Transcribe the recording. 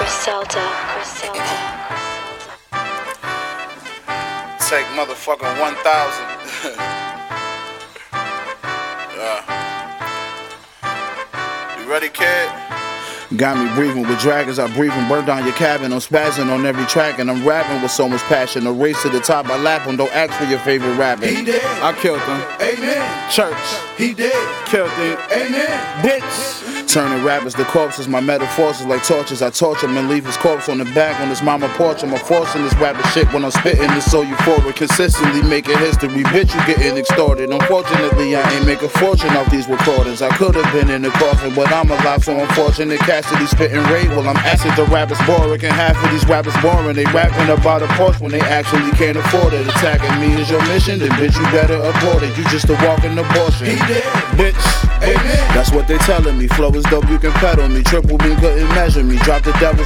Griselda. Take motherfucking 1,000. You ready, kid? Got me breathing with dragons, I breathe and burn down your cabin. I'm spazzing on every track and I'm rapping with so much passion. A race to the top, I lap him, don't ask for your favorite rapper. He dead. I killed him. Amen. Church. He dead. Killed him. Amen. Bitch. Turning rappers to corpses, my metaphors is like torches. I torture him and leave his corpse on the back on his mama porch. I'm forcing this rapper shit when I'm spitting. It's so euphoric, consistently making history. Bitch, you getting extorted. Unfortunately, I ain't make a fortune off these recordings. I could have been in the coffin, but I'm alive, so unfortunate. Cassidy spitting raid while I'm acid. The rappers boring, and half of these rappers boring. They rapping about a Porsche when they actually can't afford it. Attacking me is your mission, then bitch, you better abort it. You just a walking abortion. He dead. Bitch. Amen. That's what they telling me. Flow is dope, you can pedal me. Triple beam couldn't measure me. Drop the devil